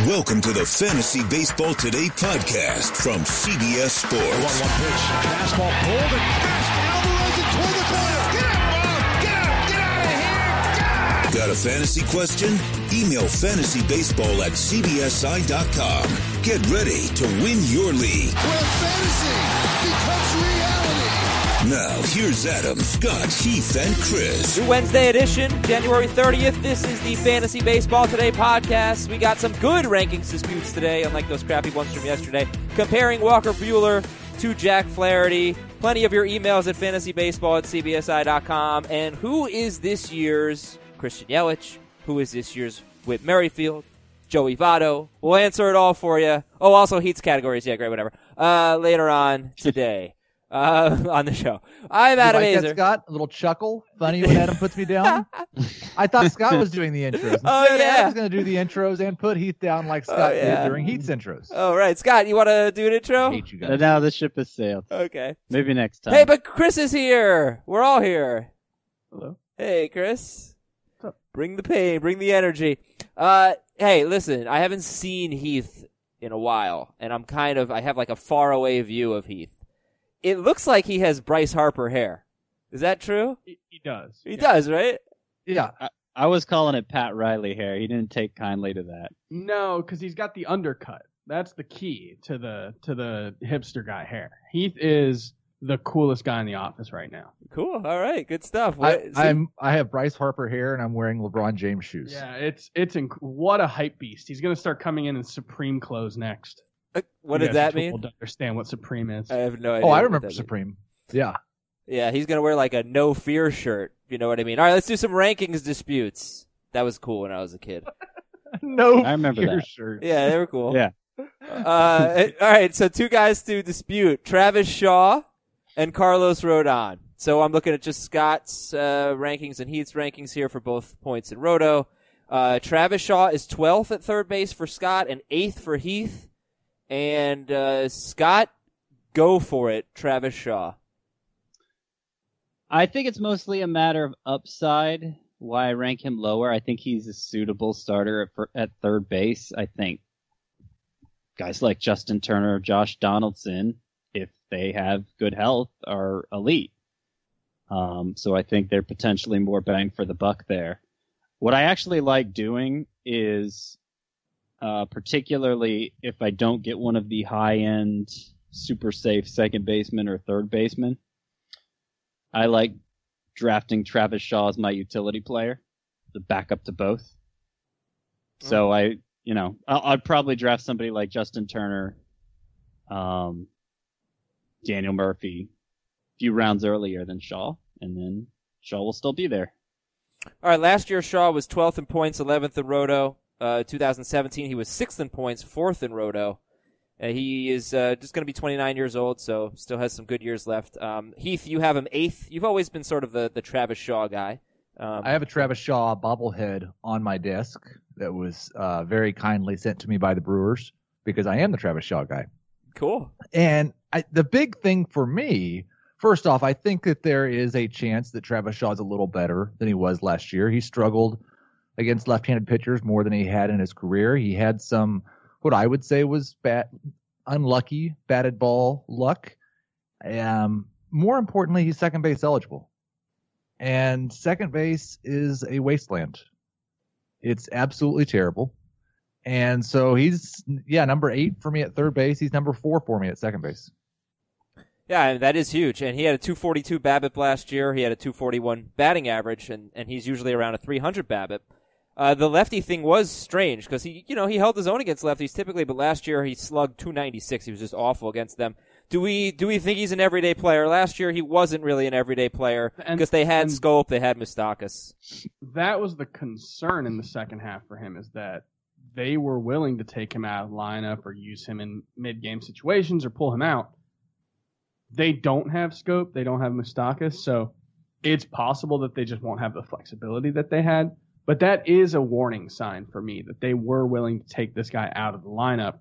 Welcome to the Fantasy Baseball Today podcast from CBS Sports. 1-1 pitch. Fastball pulled and fast. Alvarez and toward the corner. Get up, ball. Get up. Get out of here. Got a fantasy question? Email fantasybaseball@cbsi.com. Get ready to win your league. Where fantasy becomes reality. Now, here's Adam, Scott, Heath, and Chris. New Wednesday edition, January 30th. This is the Fantasy Baseball Today podcast. We got some good rankings disputes today, unlike those crappy ones from yesterday. Comparing Walker Buehler to Jack Flaherty. Plenty of your emails at fantasybaseball@cbsi.com. And who is this year's Christian Yelich? Who is this year's Whit Merrifield? Joey Votto? We'll answer it all for you. Oh, also Heat's categories. Yeah, great, whatever. Later on today. On the show. I'm Adam like Azer. that, Scott? A little chuckle. Funny when Adam puts me down. I thought Scott was doing the intros. Oh, Instead, yeah. Adam's going to do the intros and put Heath down like Scott did during Heath's intros. Oh, right. Scott, you want to do an intro? I hate you guys. Now the ship has sailed. Okay. Maybe next time. Hey, but Chris is here. We're all here. Hello. Hey, Chris. What's up? Bring the pain. Bring the energy. Hey, listen, I haven't seen Heath in a while, and I have like a faraway view of Heath. It looks like he has Bryce Harper hair. Is that true? He does. He does, right? Yeah. I was calling it Pat Riley hair. He didn't take kindly to that. No, because he's got the undercut. That's the key to the hipster guy hair. Heath is the coolest guy in the office right now. Cool. All right. Good stuff. I have Bryce Harper hair and I'm wearing LeBron James shoes. Yeah, what a hype beast. He's gonna start coming in Supreme clothes next. what You did guys that are too mean? old to understand what Supreme is. I have no idea. Oh, I what remember that means. Supreme. Yeah. Yeah, he's going to wear like a no fear shirt. You know what I mean? All right, let's do some rankings disputes. That was cool when I was a kid. No, I remember fear that. shirt. Yeah, they were cool. Yeah. All right, so two guys to dispute. Travis Shaw and Carlos Rodon. So I'm looking at just Scott's rankings and Heath's rankings here for both points and Roto. Travis Shaw is 12th at third base for Scott and 8th for Heath. And Scott, go for it, Travis Shaw. I think it's mostly a matter of upside, why I rank him lower. I think he's a suitable starter at third base. I think guys like Justin Turner, Josh Donaldson, if they have good health, are elite. So I think they're potentially more bang for the buck there. What I actually like doing is, particularly if I don't get one of the high-end, super safe second baseman or third baseman, I like drafting Travis Shaw as my utility player, the backup to both. So I'd probably draft somebody like Justin Turner, Daniel Murphy, a few rounds earlier than Shaw, and then Shaw will still be there. All right, last year Shaw was 12th in points, 11th in Roto. 2017 he was 6th in points, 4th in Roto. He is just going to be 29 years old, so still has some good years left. Heath, you have him 8th. You've always been sort of the Travis Shaw guy. I have a Travis Shaw bobblehead on my desk that was very kindly sent to me by the Brewers because I am the Travis Shaw guy. Cool. And the big thing for me, first off, I think that there is a chance that Travis Shaw is a little better than he was last year. He struggled against left-handed pitchers more than he had in his career. He had some, what I would say was unlucky batted ball luck. More importantly, he's second base eligible. And second base is a wasteland. It's absolutely terrible. And so he's, number 8 for me at third base. He's number 4 for me at second base. Yeah, that is huge. And he had a 242 BABIP last year. He had a 241 batting average, and he's usually around a 300 BABIP. The lefty thing was strange because he held his own against lefties typically, but last year he slugged 296. He was just awful against them. Do we think he's an everyday player? Last year he wasn't really an everyday player because they had Scope, they had Moustakas. That was the concern in the second half for him, is that they were willing to take him out of the lineup or use him in mid-game situations or pull him out. They don't have Scope, they don't have Moustakas, so it's possible that they just won't have the flexibility that they had. But that is a warning sign for me that they were willing to take this guy out of the lineup.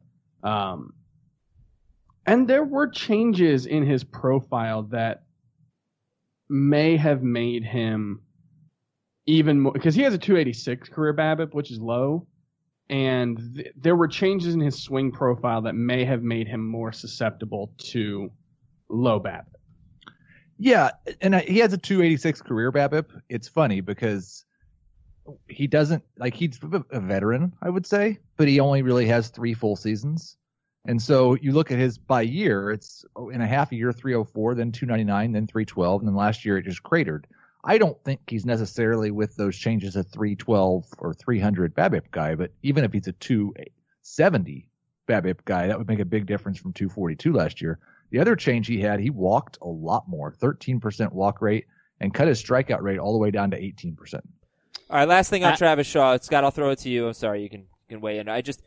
And there were changes in his profile that may have made him even more, because he has a 286 career BABIP, which is low. and there were changes in his swing profile that may have made him more susceptible to low BABIP. Yeah, and he has a 286 career BABIP. It's funny because he doesn't, like, he's a veteran, I would say, but he only really has 3 full seasons. And so you look at his by year, it's in a half a year, 304, then 299, then 312, and then last year it just cratered. I don't think he's necessarily with those changes a 312 or 300 BABIP guy, but even if he's a 270 BABIP guy, that would make a big difference from 242 last year. The other change he had, he walked a lot more, 13% walk rate, and cut his strikeout rate all the way down to 18%. All right, last thing on Travis Shaw. Scott, I'll throw it to you. I'm sorry, you can weigh in. I just,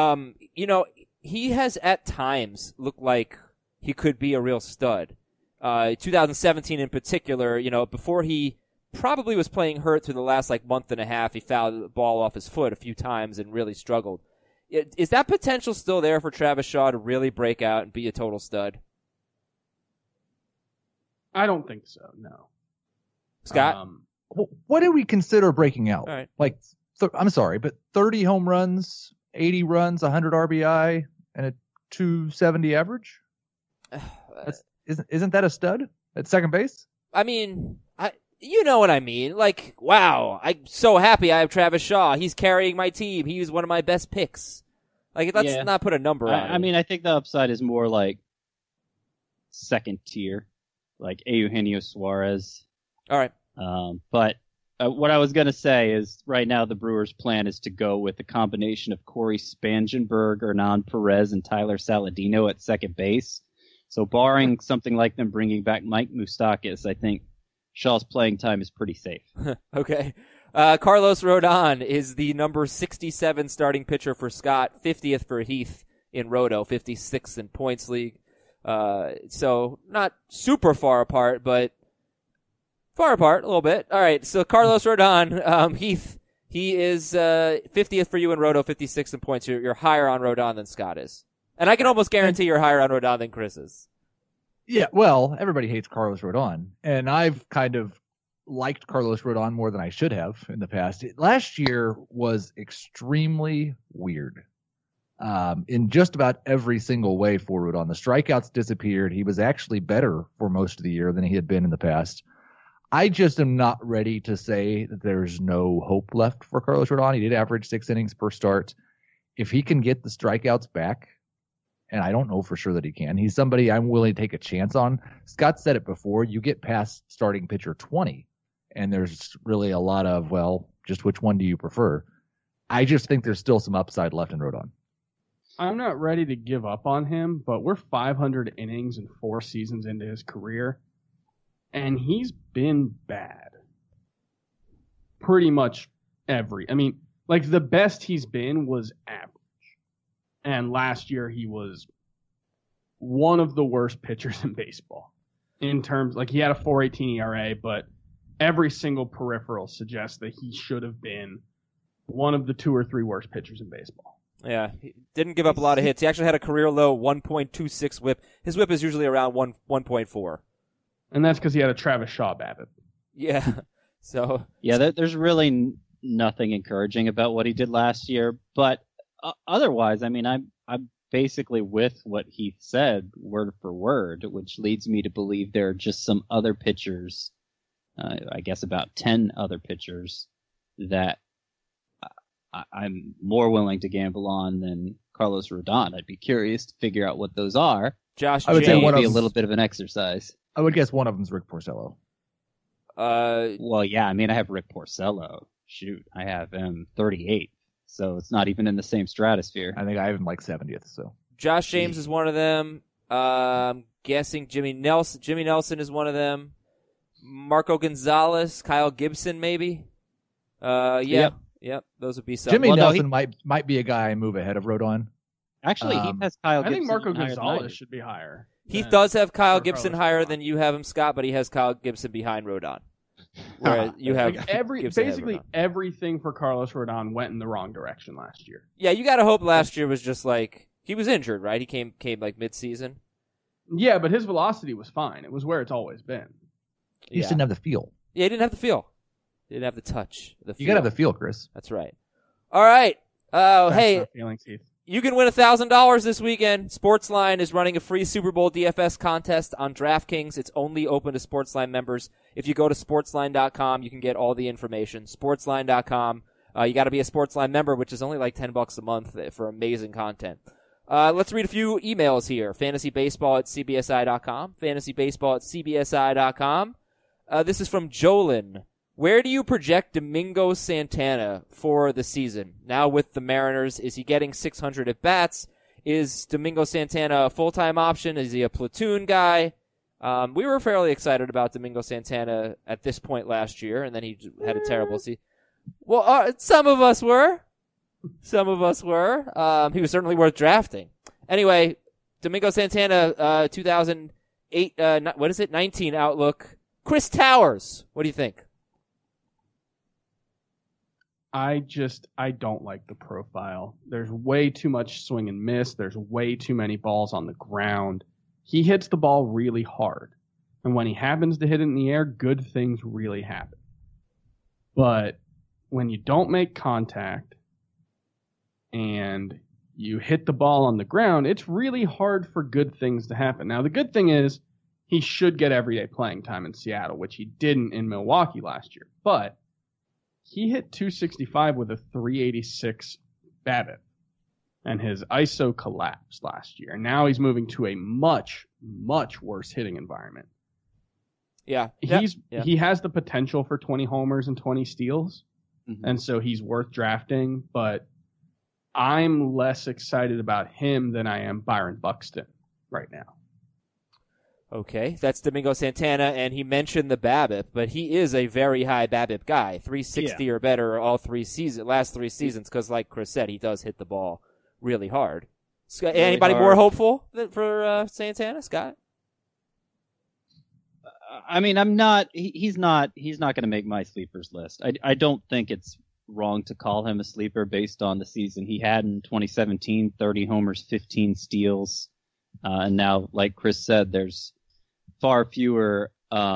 he has at times looked like he could be a real stud. 2017 in particular, before he probably was playing hurt through the last month and a half, he fouled the ball off his foot a few times and really struggled. Is that potential still there for Travis Shaw to really break out and be a total stud? I don't think so, no. Scott? What do we consider breaking out? All right. I'm sorry, but 30 home runs, 80 runs, 100 RBI, and a 270 average? Isn't that a stud at second base? I mean, you know what I mean. Wow, I'm so happy I have Travis Shaw. He's carrying my team. He's one of my best picks. Let's not put a number on it. I mean, I think the upside is more second tier, like Eugenio Suarez. All right. But what I was going to say is right now the Brewers' plan is to go with a combination of Corey Spangenberg, Hernan Perez, and Tyler Saladino at second base. So barring something like them bringing back Mike Moustakas, I think Shaw's playing time is pretty safe. Okay. Carlos Rodon is the number 67 starting pitcher for Scott, 50th for Heath in Roto, 56th in points league. So not super far apart, but far apart a little bit. All right. So Carlos Rodon, Heath, he is 50th for you in Roto, 56th in points. You're higher on Rodon than Scott is. And I can almost guarantee you're higher on Rodon than Chris is. Yeah, well, everybody hates Carlos Rodon, and I've kind of liked Carlos Rodon more than I should have in the past. Last year was extremely weird in just about every single way for Rodon. The strikeouts disappeared. He was actually better for most of the year than he had been in the past. I just am not ready to say that there's no hope left for Carlos Rodon. He did average 6 innings per start. If he can get the strikeouts back, and I don't know for sure that he can. He's somebody I'm willing to take a chance on. Scott said it before. You get past starting pitcher 20, and there's really a lot of, just which one do you prefer? I just think there's still some upside left in Rodon. I'm not ready to give up on him, but we're 500 innings and 4 seasons into his career, and he's been bad. Pretty much the best he's been was average. And last year he was one of the worst pitchers in baseball in terms, he had a 4.18 ERA, but every single peripheral suggests that he should have been one of the 2 or 3 worst pitchers in baseball. Yeah, he didn't give up a lot of hits. He actually had a career low 1.26 whip. His whip is usually around 1.4. And that's because he had a Travis Shaw BABIP. Yeah. So. Yeah, there's really nothing encouraging about what he did last year, but otherwise, I mean, I'm basically with what Heath said, word for word, which leads me to believe there are just some other pitchers, I guess about 10 other pitchers, that I'm more willing to gamble on than Carlos Rodon. I'd be curious to figure out what those are. Josh I would James. say one Maybe of a little bit of an exercise. I would guess one of them's Rick Porcello. Well, yeah, I mean, I have Rick Porcello. Shoot, I have him 38. So it's not even in the same stratosphere. I think I have him 70th. So Josh James is one of them. I'm guessing Jimmy Nelson is one of them. Marco Gonzalez, Kyle Gibson, maybe. Yep. Those would be some. Jimmy Nelson might be a guy I move ahead of Rodon. Actually, Heath has Kyle Gibson. I think Marco higher than I Gonzalez do. should be higher. Heath does have Kyle or Gibson Carlos higher Rodon. than you have him, Scott, but he has Kyle Gibson behind Rodon. Whereas you have Gibson ahead of basically Rodon. everything for Carlos Rodon went in the wrong direction last year. Yeah, you got to hope last year was just he was injured, right? He came mid-season. Yeah, but his velocity was fine. It was where it's always been. He just didn't have the feel. Yeah, he didn't have the feel. He didn't have the touch. You got to have the feel, Chris. That's right. All right. Oh, That's hey, not feelings, Heath. you can win $1,000 this weekend. Sportsline is running a free Super Bowl DFS contest on DraftKings. It's only open to Sportsline members. If you go to sportsline.com, you can get all the information. Sportsline.com. You got to be a Sportsline member, which is only like $10 a month for amazing content. Let's read a few emails here. FantasyBaseball@CBSI.com. FantasyBaseball@CBSI.com. This is from Jolin. Where do you project Domingo Santana for the season? Now with the Mariners, is he getting 600 at-bats? Is Domingo Santana a full-time option? Is he a platoon guy? We were fairly excited about Domingo Santana at this point last year, and then he had a terrible season. Well, some of us were. Some of us were. He was certainly worth drafting. Anyway, Domingo Santana, 2008, 19 outlook. Chris Towers, what do you think? I don't like the profile. There's way too much swing and miss. There's way too many balls on the ground. He hits the ball really hard. And when he happens to hit it in the air, good things really happen. But when you don't make contact and you hit the ball on the ground, it's really hard for good things to happen. Now, the good thing is he should get everyday playing time in Seattle, which he didn't in Milwaukee last year. But he hit 265 with a 386 BABIP, and his ISO collapsed last year. Now he's moving to a much, much worse hitting environment. Yeah. He has the potential for 20 homers and 20 steals, and so he's worth drafting, but I'm less excited about him than I am Byron Buxton right now. Okay, that's Domingo Santana, and he mentioned the BABIP, but he is a very high BABIP guy, 360 or better last 3 seasons, because like Chris said, he does hit the ball really hard. Anybody more hopeful for Santana, Scott? I mean, I'm not. He's not going to make my sleepers list. I don't think it's wrong to call him a sleeper based on the season he had in 2017: 30 homers, 15 steals, and now, like Chris said, there's far fewer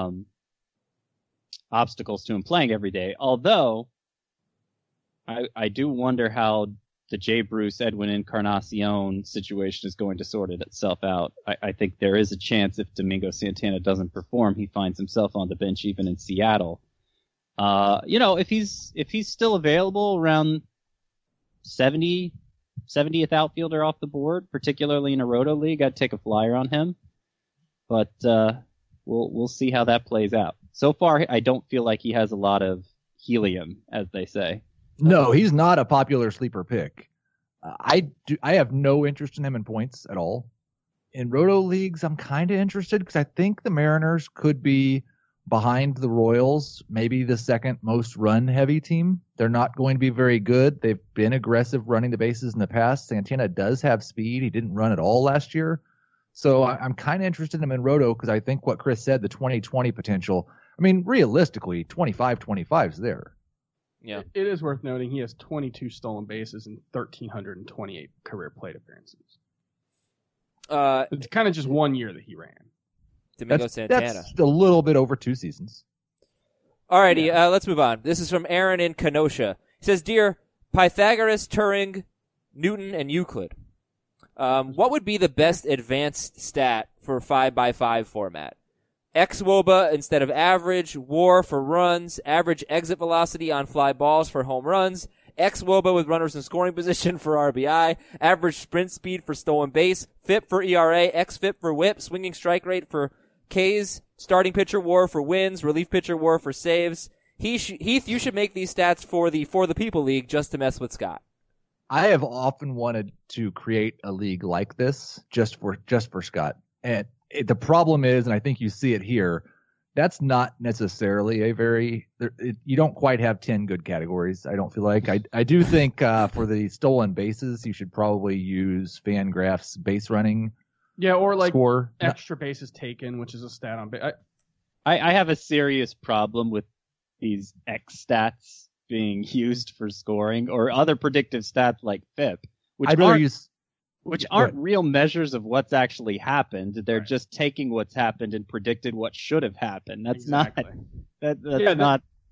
obstacles to him playing every day. Although, I do wonder how the Jay Bruce, Edwin Encarnacion situation is going to sort itself out. I think there is a chance if Domingo Santana doesn't perform, he finds himself on the bench even in Seattle. If he's still available around 70th outfielder off the board, particularly in a Roto League, I'd take a flyer on him. But we'll see how that plays out. So far, I don't feel like he has a lot of helium, as they say. No, he's not a popular sleeper pick. I have no interest in him in points at all. In Roto Leagues, I'm kind of interested because I think the Mariners could be behind the Royals, maybe the second most run-heavy team. They're not going to be very good. They've been aggressive running the bases in the past. Santana does have speed. He didn't run at all last year. So I'm kind of interested in him in Roto because I think what Chris said, the 2020 potential, I mean, realistically, 25 is there. Yeah. It is worth noting he has 22 stolen bases and 1,328 career plate appearances. It's kind of just 1 year that he ran. Domingo Santana. That's a little bit over 2 seasons. Alrighty, let's move on. This is from Aaron in Kenosha. He says, Dear Pythagoras, Turing, Newton, and Euclid, what would be the best advanced stat for 5x5 format? xWOBA instead of average, WAR for runs, average exit velocity on fly balls for home runs, xWOBA with runners in scoring position for RBI, average sprint speed for stolen base, FIP for ERA, xFIP for WHIP, swinging strike rate for Ks, starting pitcher WAR for wins, relief pitcher WAR for saves. Heath, you should make these stats for the People League just to mess with Scott. I have often wanted to create a league like this just for Scott. And the problem is, and I think you see it here, that's not necessarily you don't quite have 10 good categories, I don't feel like. I do think for the stolen bases, you should probably use Fangraph's base running or like score. Extra bases taken, which is a stat on base. I have a serious problem with these X stats being used for scoring or other predictive stats like FIP, which aren't real measures of what's actually happened. They're just taking what's happened and predicted what should have happened. That's not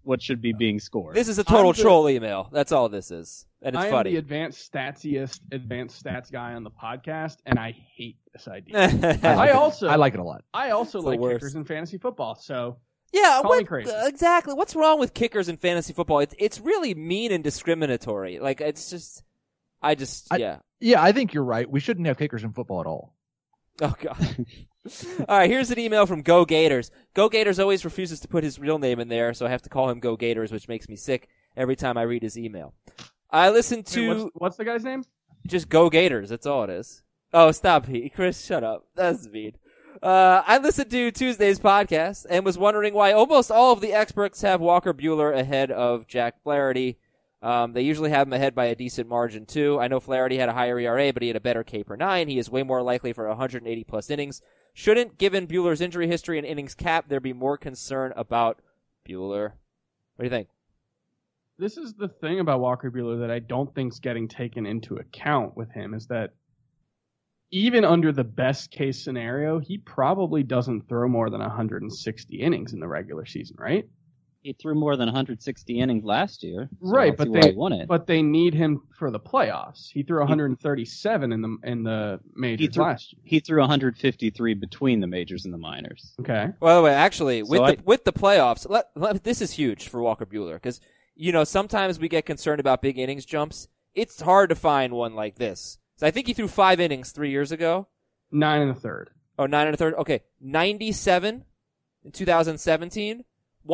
what should be being scored. This is a total troll email. That's all this is. And it's I am funny. the advanced stats guy on the podcast, and I hate this idea. I like it a lot. I also It's the like worst. kickers in fantasy football, so Yeah, Call me crazy. exactly. What's wrong with kickers in fantasy football? It's really mean and discriminatory. Like, it's just, yeah. Yeah, I think you're right. We shouldn't have kickers in football at all. Oh, God. All right, here's an email from Go Gators. Go Gators always refuses to put his real name in there, so I have to call him Go Gators, which makes me sick every time I read his email. I listened to... Wait, what's the guy's name? Just Go Gators, that's all it is. Oh, stop, Pete. Chris, shut up. That's mean. I listened to Tuesday's podcast and was wondering why almost all of the experts have Walker Buehler ahead of Jack Flaherty. They usually have him ahead by a decent margin, too. I know Flaherty had a higher ERA, but he had a better K per 9. He is way more likely for 180-plus innings. Shouldn't, given Buehler's injury history and innings cap, there be more concern about Buehler? What do you think? This is the thing about Walker Buehler that I don't think's getting taken into account with him, is that even under the best case scenario, he probably doesn't throw more than 160 innings in the regular season, right? He threw more than 160 innings last year. So Right, I don't see why he won it. but they need him for the playoffs. He threw 137 in the majors last year. He threw 153 between the majors and the minors. Okay. By the way, actually, So with the playoffs, this is huge for Walker Buehler because, sometimes we get concerned about big innings jumps. It's hard to find one like this. So I think he threw 5 innings 3 years ago. 9 1/3. Oh, 9 1/3. Okay. 97 in 2017,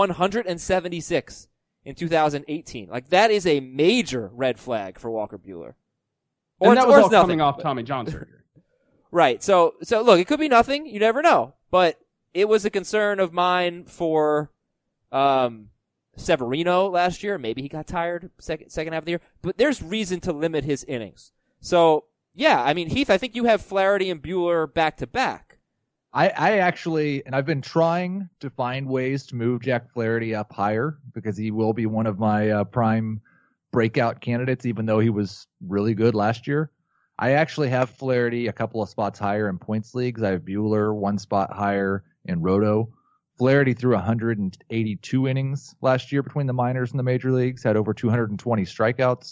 176 in 2018. Like, that is a major red flag for Walker Buehler. And that was all nothing, coming off Tommy John surgery. Right. So look, it could be nothing. You never know. But it was a concern of mine for Severino last year. Maybe he got tired second half of the year. But there's reason to limit his innings. So, yeah, I mean, Heath, I think you have Flaherty and Buehler back to back. I actually, and I've been trying to find ways to move Jack Flaherty up higher because he will be one of my prime breakout candidates, even though he was really good last year. I actually have Flaherty a couple of spots higher in points leagues. I have Buehler 1 spot higher in Roto. Flaherty threw 182 innings last year between the minors and the major leagues, had over 220 strikeouts.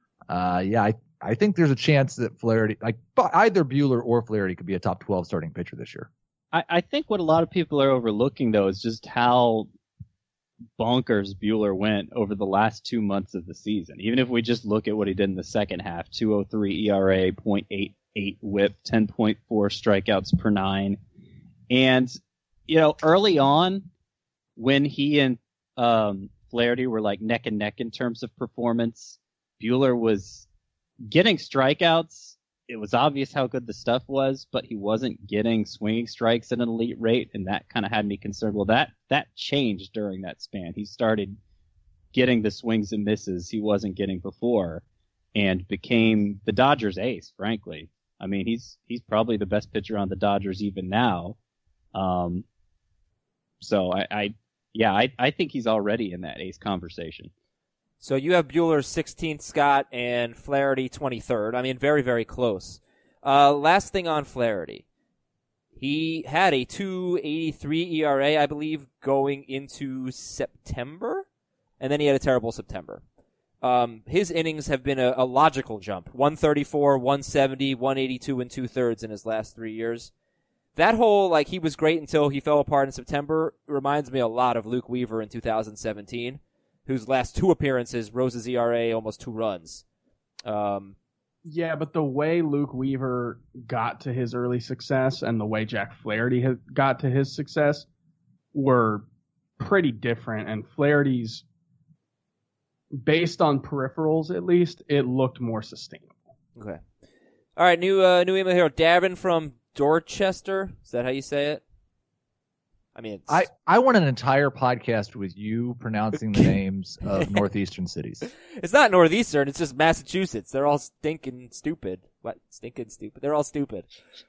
I think there's a chance that Flaherty, either Buehler or Flaherty, could be a top 12 starting pitcher this year. I think what a lot of people are overlooking, though, is just how bonkers Buehler went over the last 2 months of the season. Even if we just look at what he did in the second half, 2.03 ERA, 0.88 whip, 10.4 strikeouts per 9. And, early on, when he and Flaherty were like neck and neck in terms of performance, Buehler was getting strikeouts. It was obvious how good the stuff was, but he wasn't getting swinging strikes at an elite rate, and that kind of had me concerned. Well, that changed during that span. He started getting the swings and misses he wasn't getting before, and became the Dodgers' ace, frankly. I mean, he's probably the best pitcher on the Dodgers even now. So I think he's already in that ace conversation. So you have Buehler 16th, Scott, and Flaherty 23rd. I mean, very, very close. Last thing on Flaherty. He had a 2.83 ERA, I believe, going into September, and then he had a terrible September. His innings have been a logical jump. 134, 170, 182 and 2/3 in his last 3 years. That whole, he was great until he fell apart in September, reminds me a lot of Luke Weaver in 2017. Whose last 2 appearances rose his ERA almost 2 runs. Yeah, but the way Luke Weaver got to his early success and the way Jack Flaherty got to his success were pretty different. And Flaherty's, based on peripherals at least, it looked more sustainable. Okay. All right, new email here. Darren from Dorchester. Is that how you say it? I mean, I want an entire podcast with you pronouncing the names of northeastern cities. It's not northeastern. It's just Massachusetts. They're all stinking stupid. What? Stinking stupid. They're all stupid.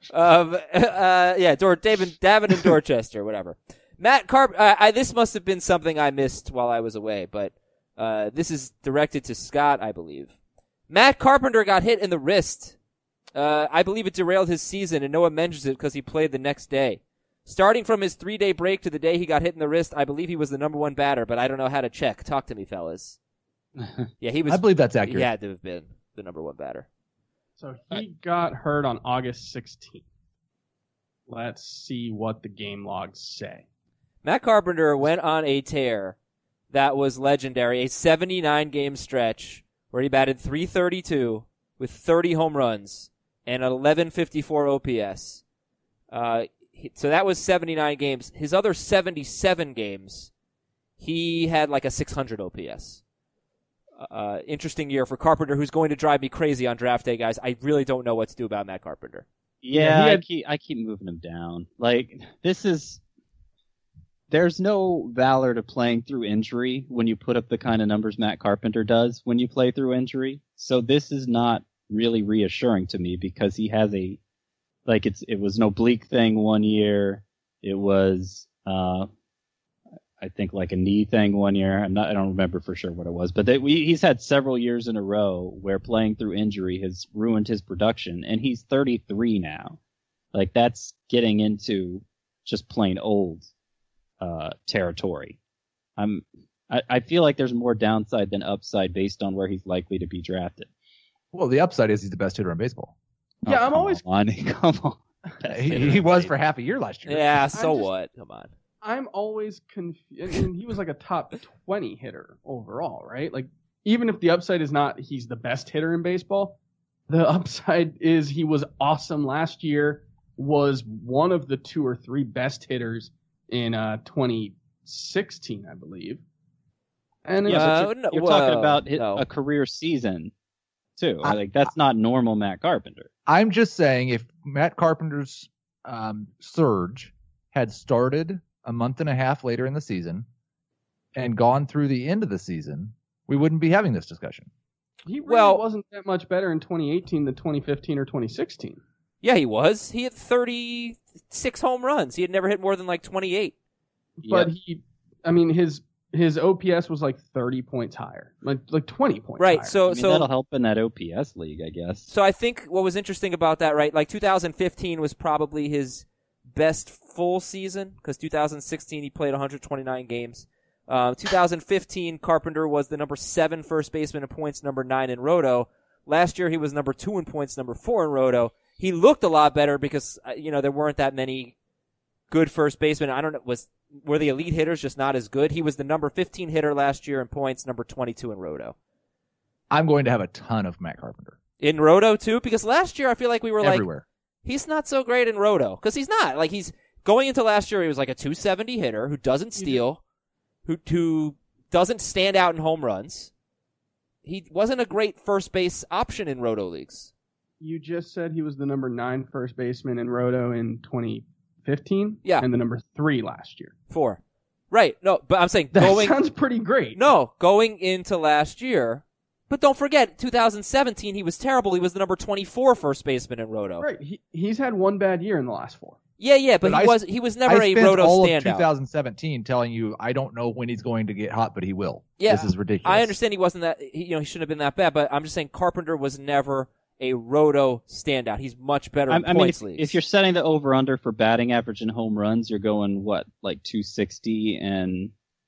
Davin and Dorchester, whatever. Matt this must have been something I missed while I was away, but this is directed to Scott, I believe. Matt Carpenter got hit in the wrist. I believe it derailed his season, and no one mentions it because he played the next day. Starting from his 3-day break to the day he got hit in the wrist, I believe he was the number 1 batter, but I don't know how to check. Talk to me, fellas. Yeah, he was. I believe that's accurate. He had to have been the number 1 batter. So he got hurt on August 16th. Let's see what the game logs say. Matt Carpenter went on a tear that was legendary, a 79-game stretch where he batted .332 with 30 home runs and an 1154 OPS. So that was 79 games. His other 77 games, he had like a 600 OPS. Interesting year for Carpenter, who's going to drive me crazy on draft day, guys. I really don't know what to do about Matt Carpenter. Yeah, I keep moving him down. Like, there's no valor to playing through injury when you put up the kind of numbers Matt Carpenter does when you play through injury. So this is not really reassuring to me because he has it was an oblique thing one year. It was, I think like a knee thing one year. I don't remember for sure what it was, but he's had several years in a row where playing through injury has ruined his production, and he's 33 now. Like, that's getting into just plain old territory. I feel like there's more downside than upside based on where he's likely to be drafted. Well, the upside is he's the best hitter in baseball. Yeah, I'm always. Come on. He was for half a year last year. Yeah, so what? Come on. I'm always confused. And he was like a top 20 hitter overall, right? Like, even if the upside is not he's the best hitter in baseball, the upside is he was awesome last year, was one of the 2 or 3 best hitters in 2016, I believe. And you're talking about a career season, too. Like, that's not normal Matt Carpenter. I'm just saying if Matt Carpenter's surge had started a month and a half later in the season and gone through the end of the season, we wouldn't be having this discussion. He really wasn't that much better in 2018 than 2015 or 2016. Yeah, he was. He had 36 home runs. He had never hit more than like 28. But his OPS was like 30 points higher, like 20 points higher. Right, so that'll help in that OPS league, I guess. So I think what was interesting about that, right, like 2015 was probably his best full season because 2016 he played 129 games. 2015 Carpenter was the number 7 first baseman in points, number 9 in Roto. Last year he was number 2 in points, number 4 in Roto. He looked a lot better because there weren't that many good first basemen. I don't know, were the elite hitters just not as good? He was the number 15 hitter last year in points, number 22 in Roto. I'm going to have a ton of Matt Carpenter. In Roto too? Because last year I feel like we were everywhere. He's not so great in Roto. Because he's not. Like, he's going into last year, he was like a 270 hitter who doesn't steal, who doesn't stand out in home runs. He wasn't a great first base option in Roto leagues. You just said he was the number 9 first baseman in Roto in 2015? Yeah. And the number 3 last year. 4. Right. No, but I'm saying that sounds pretty great. No, going into last year. But don't forget, 2017, he was terrible. He was the number 24 first baseman in Roto. Right. He's had one bad year in the last 4. Yeah, but he was never a Roto all standout. Of 2017 telling you I don't know when he's going to get hot, but he will. Yeah, this is ridiculous. I understand he wasn't that. He shouldn't have been that bad. But I'm just saying Carpenter was never a Roto standout. He's much better in points leagues. If you're setting the over/under for batting average and home runs, you're going like 260 and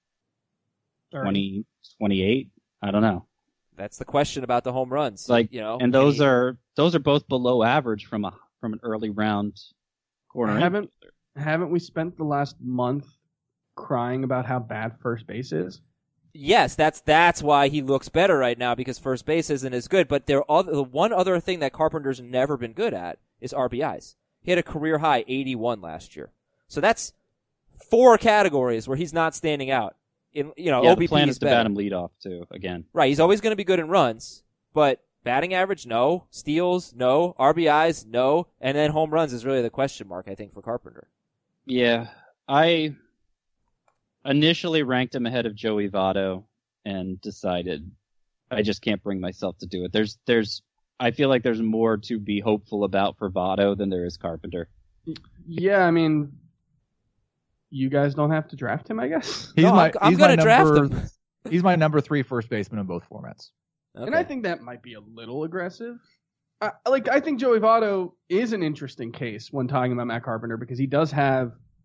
28. I don't know. That's the question about the home runs. And those are both below average from an early round corner. Haven't we spent the last month crying about how bad first base is? Yes, that's why he looks better right now because first base isn't as good. But the one other thing that Carpenter's never been good at is RBIs. He had a career high 81 last year. So that's 4 categories where he's not standing out. OBP the plan is is to bat him leadoff too. Again, right? He's always going to be good in runs, but batting average, no. Steals, no. RBIs, no. And then home runs is really the question mark, I think, for Carpenter. Yeah, I initially ranked him ahead of Joey Votto and decided I just can't bring myself to do it. I feel like there's more to be hopeful about for Votto than there is Carpenter. Yeah, I mean, you guys don't have to draft him, I guess. I'm going to draft him. He's my number 3 first baseman in both formats. Okay. And I think that might be a little aggressive. I think Joey Votto is an interesting case when talking about Matt Carpenter because he does have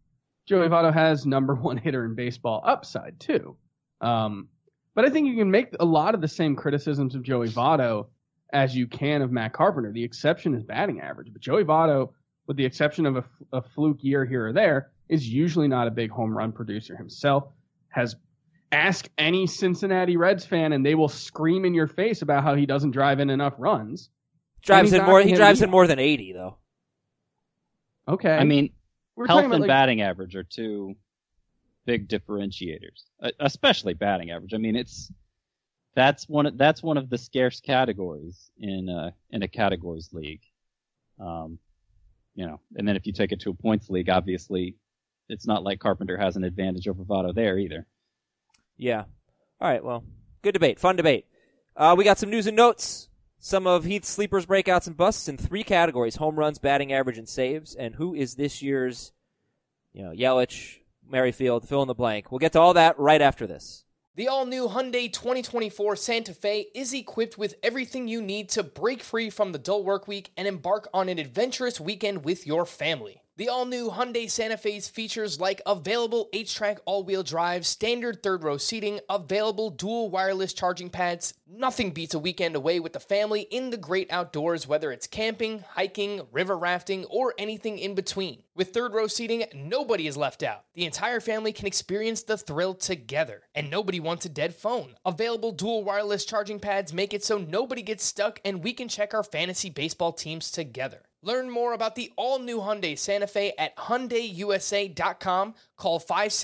Joey Votto has number one hitter in baseball upside too. But I think you can make a lot of the same criticisms of Joey Votto as you can of Matt Carpenter. The exception is batting average. But Joey Votto, with the exception of a fluke year here or there, is usually not a big home run producer himself. Ask any Cincinnati Reds fan and they will scream in your face about how he doesn't drive in enough runs. He drives in more than 80 though. Okay. I mean, We're health talking and about, batting average are two big differentiators, especially batting average. I mean, that's one of the scarce categories in a categories league. And then if you take it to a points league, obviously it's not like Carpenter has an advantage over Votto there either. Yeah. All right. Well, good debate. Fun debate. We got some news and notes. Some of Heath's sleepers, breakouts, and busts in 3 categories: home runs, batting average, and saves. And who is this year's, Yelich, Merrifield, fill in the blank. We'll get to all that right after this. The all-new Hyundai 2024 Santa Fe is equipped with everything you need to break free from the dull work week and embark on an adventurous weekend with your family. The all-new Hyundai Santa Fe's features like available H-Track all-wheel drive, standard third-row seating, available dual wireless charging pads. Nothing beats a weekend away with the family in the great outdoors, whether it's camping, hiking, river rafting, or anything in between. With third-row seating, nobody is left out. The entire family can experience the thrill together, and nobody wants a dead phone. Available dual wireless charging pads make it so nobody gets stuck, and we can check our fantasy baseball teams together. Learn more about the all-new Hyundai Santa Fe at HyundaiUSA.com. Call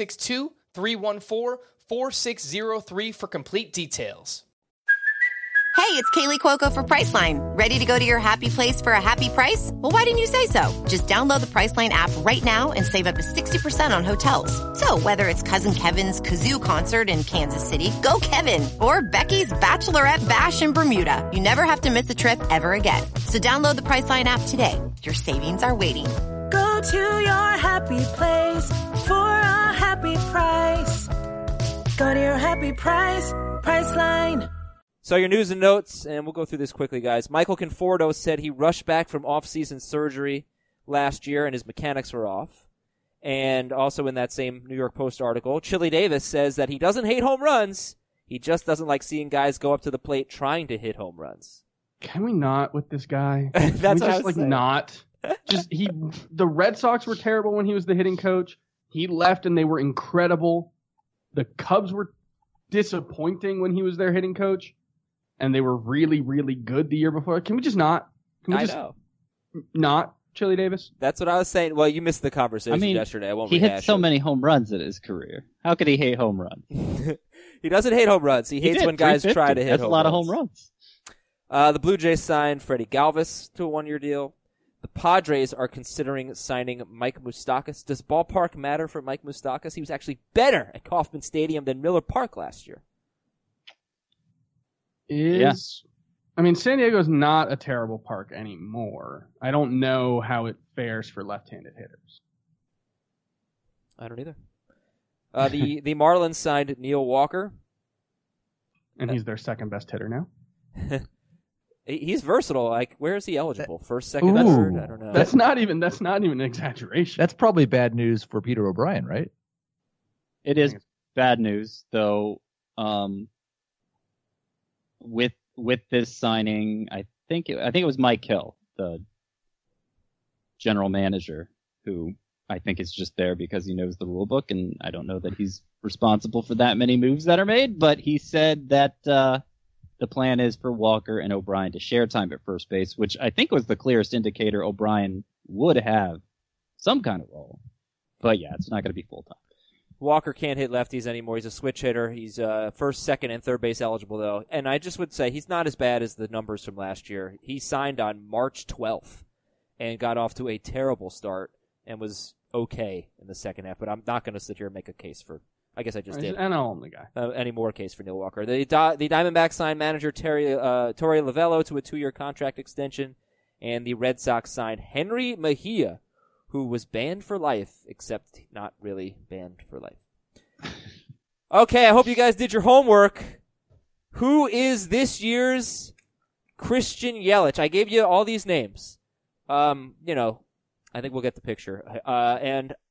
562-314-4603 for complete details. Hey, it's Kaylee Cuoco for Priceline. Ready to go to your happy place for a happy price? Well, why didn't you say so? Just download the Priceline app right now and save up to 60% on hotels. So whether it's Cousin Kevin's Kazoo Concert in Kansas City, go Kevin, or Becky's Bachelorette Bash in Bermuda, you never have to miss a trip ever again. So download the Priceline app today. Your savings are waiting. Go to your happy place for a happy price. Go to your happy price, Priceline. So your news and notes, and we'll go through this quickly, guys. Michael Conforto said he rushed back from off-season surgery last year and his mechanics were off. And also in that same New York Post article, Chili Davis says that he doesn't hate home runs. He just doesn't like seeing guys go up to the plate trying to hit home runs. Can we not with this guy? That's what I was like saying. Not. The Red Sox were terrible when he was the hitting coach. He left and they were incredible. The Cubs were disappointing when he was their hitting coach. And they were really, really good the year before. Can we just not? Not Chili Davis? That's what I was saying. Well, you missed the conversation yesterday. I won't he rehash hit so it. many home runs in his career. How could he hate home runs? He doesn't hate home runs. He hates when guys try to hit That's home a lot runs. of home runs. The Blue Jays signed Freddie Galvis to a 1-year deal. The Padres are considering signing Mike Moustakas. Does ballpark matter for Mike Moustakas? He was actually better at Kauffman Stadium than Miller Park last year. I mean, San Diego's not a terrible park anymore. I don't know how it fares for left-handed hitters. I don't either. The Marlins signed Neil Walker. And he's their second best hitter now. He's versatile. Like, where is he eligible? First, second, Ooh. third? I don't know. That's not even an exaggeration. That's probably bad news for Peter O'Brien, right? It is bad news, though. With this signing, I think it was Mike Hill, the general manager, who I think is just there because he knows the rule book, and I don't know that he's responsible for that many moves that are made, but he said that the plan is for Walker and O'Brien to share time at first base, which I think was the clearest indicator O'Brien would have some kind of role. But yeah, it's not going to be full time. Walker can't hit lefties anymore. He's a switch hitter. He's first, second, and third base eligible, though. And I just would say he's not as bad as the numbers from last year. He signed on March 12th and got off to a terrible start and was okay in the second half. But I'm not going to sit here and make a case for – I guess I just did. And only guy. Any more case for Neil Walker. The Diamondbacks signed manager Torey Lovello to a 2-year contract extension. And the Red Sox signed Henry Mejia, who was banned for life, except not really banned for life. Okay, I hope you guys did your homework. Who is this year's Christian Yelich? I gave you all these names. I think we'll get the picture. And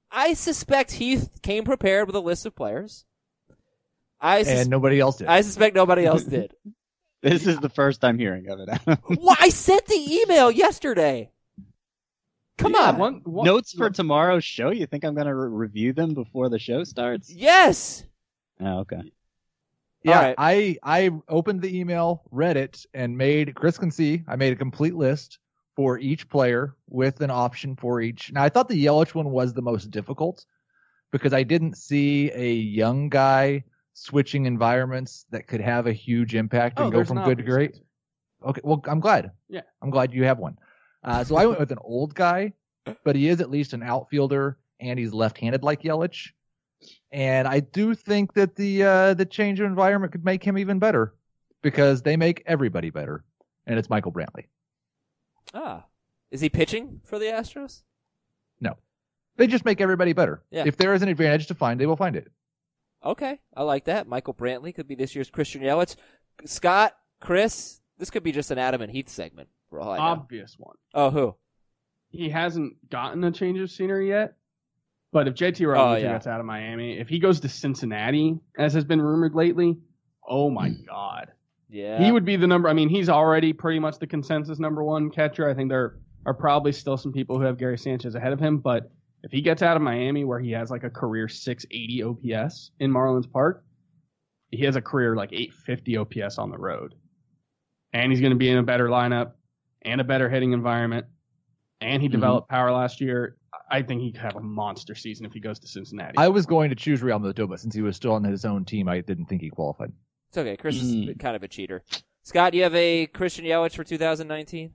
I suspect Heath came prepared with a list of players. And nobody else did. I suspect nobody else did. This is the first I'm hearing of it, Adam. Well, I sent the email yesterday. Come on. Notes for tomorrow's show? You think I'm going to review them before the show starts? Yes. Oh, okay. Yeah, right. I opened the email, read it, and Chris can see, I made a complete list for each player with an option for each. Now, I thought the Yelich one was the most difficult because I didn't see a young guy switching environments that could have a huge impact and go from good to great. Answer. Okay, well, I'm glad. Yeah. I'm glad you have one. So I went with an old guy, but he is at least an outfielder, and he's left-handed like Yelich. And I do think that the change of environment could make him even better because they make everybody better, and it's Michael Brantley. Ah. Is he pitching for the Astros? No. They just make everybody better. Yeah. If there is an advantage to find, they will find it. Okay, I like that. Michael Brantley could be this year's Christian Yelich. Scott, Chris, this could be just an Adam and Heath segment for all I know. Obvious one. Oh, who? He hasn't gotten a change of scenery yet. But if JT Realmuto gets out of Miami, if he goes to Cincinnati, as has been rumored lately, oh my God. Yeah. He would be the number. I mean, he's already pretty much the consensus number one catcher. I think there are probably still some people who have Gary Sanchez ahead of him. But if he gets out of Miami where he has like a career 680 OPS in Marlins Park, he has a career like 850 OPS on the road. And he's going to be in a better lineup and a better hitting environment. And he developed power last year. I think he could have a monster season if he goes to Cincinnati. I was going to choose Realmuto, but since he was still on his own team, I didn't think he qualified. It's okay. Chris is kind of a cheater. Scott, do you have a Christian Yelich for 2019?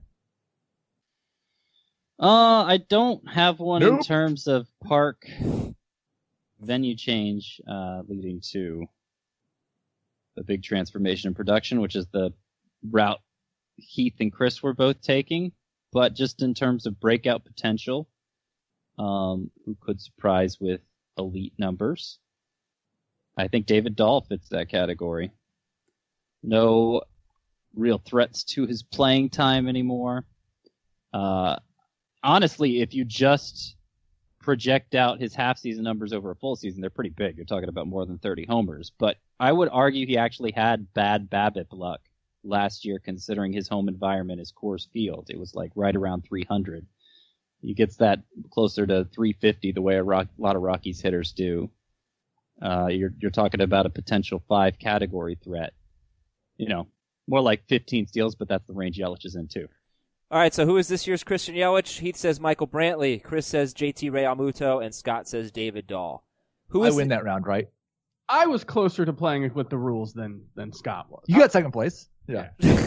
I don't have one in terms of park venue change leading to the big transformation in production, which is the route Heath and Chris were both taking. But just in terms of breakout potential, who could surprise with elite numbers, I think David Dahl fits that category. No real threats to his playing time anymore. Honestly, if you just project out his half-season numbers over a full season, they're pretty big. You're talking about more than 30 homers. But I would argue he actually had bad BABIP luck last year, considering his home environment is Coors Field. It was like right around 300. He gets that closer to 350 the way a lot of Rockies hitters do. You're talking about a potential 5 category threat. You know, more like 15 steals, but that's the range Yelich is in too. All right, so who is this year's Christian Yelich? Heath says Michael Brantley. Chris says JT Realmuto, and Scott says David Dahl. I win that round, right? I was closer to playing with the rules than Scott was. You got second place. Yeah.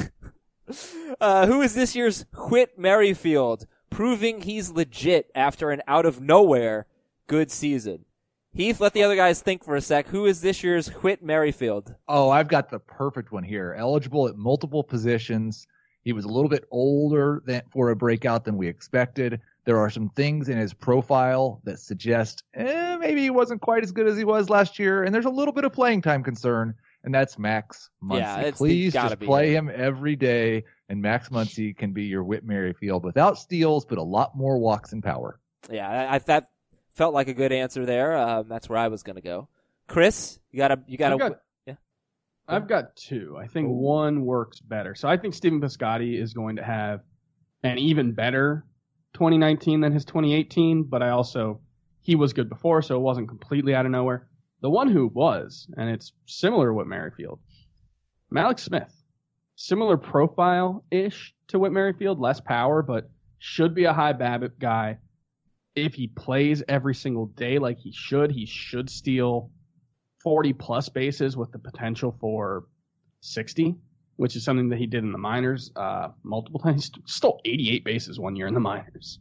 Who is this year's Whit Merrifield, proving he's legit after an out-of-nowhere good season? Heath, let the other guys think for a sec. Who is this year's Whit Merrifield? Oh, I've got the perfect one here. Eligible at multiple positions. He was a little bit older for a breakout than we expected. There are some things in his profile that suggest maybe he wasn't quite as good as he was last year, and there's a little bit of playing time concern, and that's Max Muncy. Yeah, please just play him every day, and Max Muncy can be your Whit Merrifield without steals, but a lot more walks and power. Yeah, that felt like a good answer there. That's where I was going to go. Chris, you got to. I've got 2. I think one works better. So I think Stephen Piscotty is going to have an even better 2019 than his 2018, but he was good before, so it wasn't completely out of nowhere. The one who was, and it's similar to Whit Merrifield, Mallex Smith. Similar profile-ish to Whit Merrifield, less power, but should be a high BABIP guy. If he plays every single day like he should steal 40-plus bases with the potential for 60, which is something that he did in the minors multiple times. He stole 88 bases one year in the minors.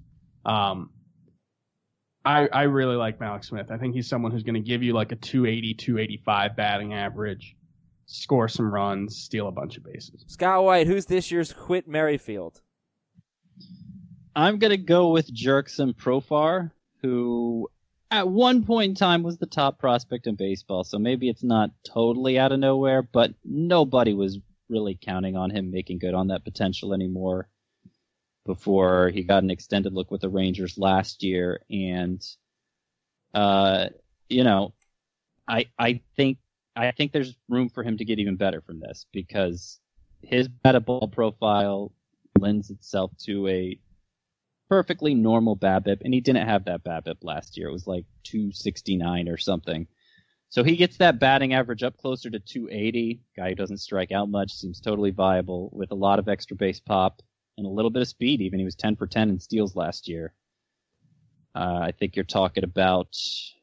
I really like Mallex Smith. I think he's someone who's going to give you like a 280, 285 batting average, score some runs, steal a bunch of bases. Scott White, who's this year's Whit Merrifield? I'm going to go with Jurickson Profar, who at one point in time was the top prospect in baseball, so maybe it's not totally out of nowhere, but nobody was really counting on him making good on that potential anymore before he got an extended look with the Rangers last year. And You know, I think there's room for him to get even better from this because his batted ball profile lends itself to a perfectly normal BABIP, and he didn't have that BABIP last year. It was like 269 or something. So he gets that batting average up closer to 280. Guy who doesn't strike out much, seems totally viable with a lot of extra base pop and a little bit of speed. Even he was 10 for 10 in steals last year. I think you're talking about,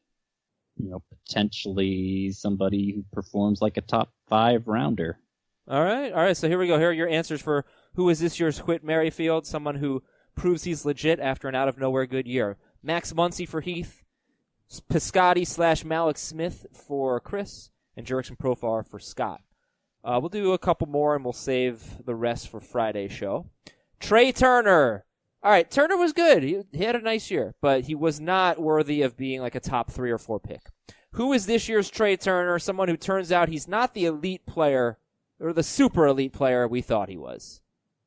potentially somebody who performs like a top 5 rounder. All right. So here we go. Here are your answers for who is this year's Whit Merrifield, someone who proves he's legit after an out-of-nowhere good year. Max Muncy for Heath, Piscotty / Malik Smith for Chris, and Jurickson Profar for Scott. We'll do a couple more, and we'll save the rest for Friday's show. Trey Turner. All right, Turner was good. He had a nice year, but he was not worthy of being like a top 3 or 4 pick. Who is this year's Trey Turner? Someone who turns out he's not the elite player or the super elite player we thought he was.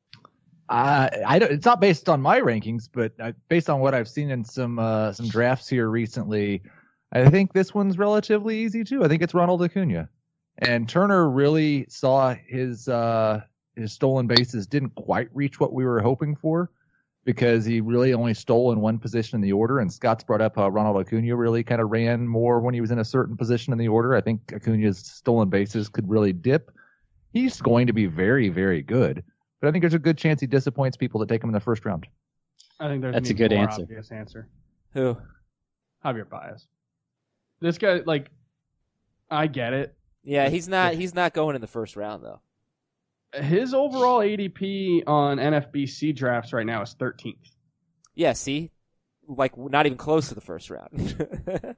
It's not based on my rankings, but based on what I've seen in some drafts here recently, I think this one's relatively easy too. I think it's Ronald Acuna, and Turner really saw his stolen bases didn't quite reach what we were hoping for because he really only stole in one position in the order. And Scott's brought up how Ronald Acuna really kind of ran more when he was in a certain position in the order. I think Acuna's stolen bases could really dip. He's going to be very, very good. But I think there's a good chance he disappoints people that take him in the first round. I think that's a good answer. Obvious answer. Who? Javier Baez. This guy, I get it. Yeah, he's not going in the first round though. His overall ADP on NFBC drafts right now is 13th. Yeah, see? Not even close to the first round.